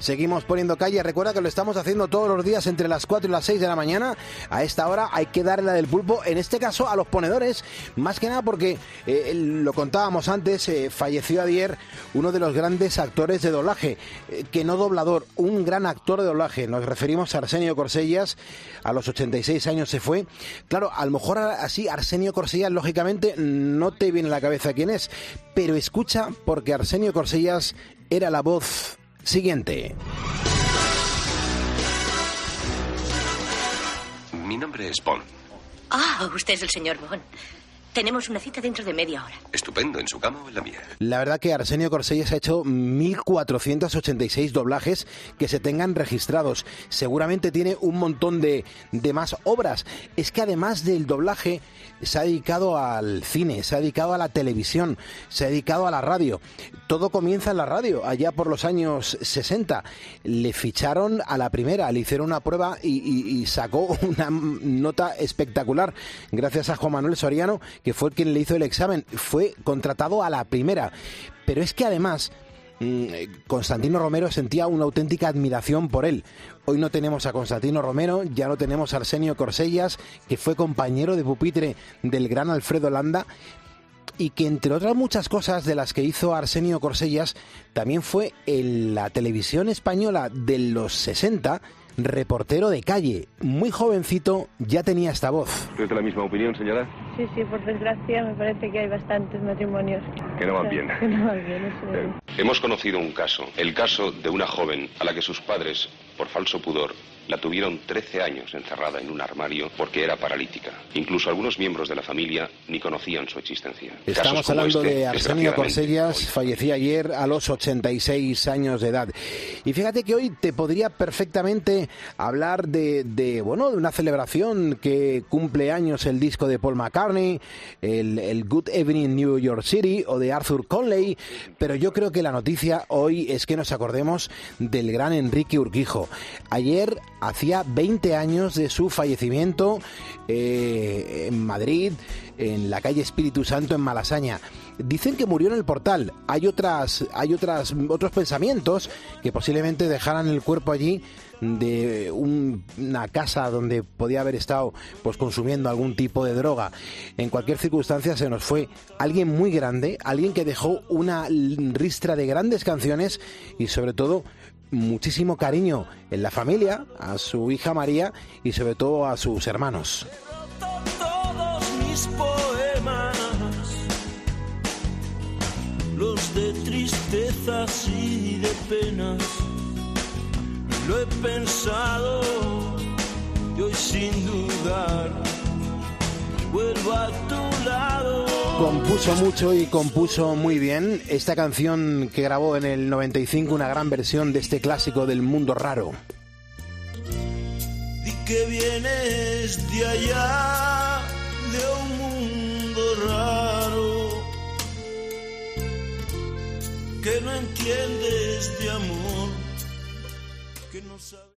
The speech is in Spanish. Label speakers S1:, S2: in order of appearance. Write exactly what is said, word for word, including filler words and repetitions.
S1: seguimos poniendo calle. Recuerda que lo estamos haciendo todos los días entre las cuatro y las seis de la mañana. A esta hora hay que darle la del pulpo, en este caso a los ponedores, más que nada porque, eh, lo contábamos antes, eh, falleció ayer uno de los grandes actores de doblaje, eh, que no doblador, un gran actor de doblaje. Nos referimos a Arsenio Corsellas, a los ochenta y seis años se fue. Claro, a lo mejor así Arsenio Corsellas, lógicamente, no te viene a la cabeza quién es, pero escucha, porque Arsenio Corsellas era la voz siguiente.
S2: Mi nombre es Bond.
S3: Ah, usted es el señor Bond. Tenemos una cita dentro de media hora.
S2: Estupendo, ¿en su cama o en la mía?
S1: La verdad que Arsenio Corsellas ha hecho mil cuatrocientos ochenta y seis doblajes que se tengan registrados. Seguramente tiene un montón de, de más obras. Es que además del doblaje se ha dedicado al cine, se ha dedicado a la televisión, se ha dedicado a la radio. Todo comienza en la radio, allá por los años sesenta. Le ficharon a la primera, le hicieron una prueba y, y, y sacó una nota espectacular. Gracias a Juan Manuel Soriano, que fue quien le hizo el examen, fue contratado a la primera. Pero es que además Constantino Romero sentía una auténtica admiración por él. Hoy no tenemos a Constantino Romero, ya no tenemos a Arsenio Corsellas, que fue compañero de pupitre del gran Alfredo Landa, y que entre otras muchas cosas de las que hizo Arsenio Corsellas, también fue en la televisión española de los sesenta, reportero de calle. Muy jovencito ya tenía esta voz.
S4: ¿Usted es de la misma opinión, señora?
S5: Sí, sí, por desgracia me parece que hay bastantes matrimonios
S4: que no van bien.
S5: Que no van bien, eso es.
S4: Eh, hemos conocido un caso, el caso de una joven a la que sus padres, por falso pudor, la tuvieron trece años encerrada en un armario porque era paralítica. Incluso algunos miembros de la familia ni conocían su existencia.
S1: Estamos hablando este, de Arsenio Corsellas, hoy fallecía ayer a los ochenta y seis años de edad. Y fíjate que hoy te podría perfectamente hablar de, de bueno, de una celebración que cumple años el disco de Paul McCartney, el, el Good Evening New York City, o de Arthur Conley, pero yo creo que la noticia hoy es que nos acordemos del gran Enrique Urquijo. Ayer hacía veinte años de su fallecimiento eh, en Madrid, en la calle Espíritu Santo, en Malasaña. Dicen que murió en el Portal. Hay otras, hay otras, otros pensamientos que posiblemente dejaran el cuerpo allí, de un, una casa donde podía haber estado pues consumiendo algún tipo de droga. En cualquier circunstancia se nos fue alguien muy grande, alguien que dejó una ristra de grandes canciones y sobre todo muchísimo cariño en la familia, a su hija María y sobre todo a sus hermanos.
S6: Todos mis poemas, los de tristezas y de penas, lo he pensado y hoy sin dudar vuelvo a tu lado.
S1: Compuso mucho y compuso muy bien esta canción que grabó en el noventa y cinco, una gran versión de este clásico del mundo raro.
S6: Di que vienes de allá, de un mundo raro, que no entiendes de amor, que no sabes.